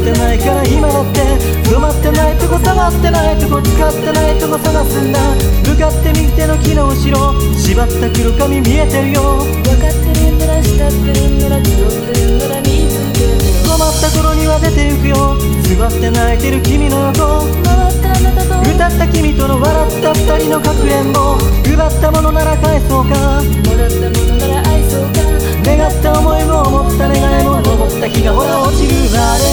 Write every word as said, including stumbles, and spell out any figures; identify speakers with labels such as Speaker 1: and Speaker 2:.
Speaker 1: ってないから今だって止まってないとこ触ってないとこ使ってないとこ探すんだ。向かって右手の木の後ろ縛った黒髪見えてるよ。
Speaker 2: 分かってるんなら慕ってるんなら気取ってるんなら見つけてよ。
Speaker 1: 止まった頃には出てゆくよ。座って泣いてる君の横
Speaker 2: 回ったあなたと
Speaker 1: 歌った君との笑った二人のかくれんぼ。奪ったものなら返そうか、
Speaker 2: もらったものなら愛そうか。
Speaker 1: 願った思いも思った願いも思った日がほら落ちるまで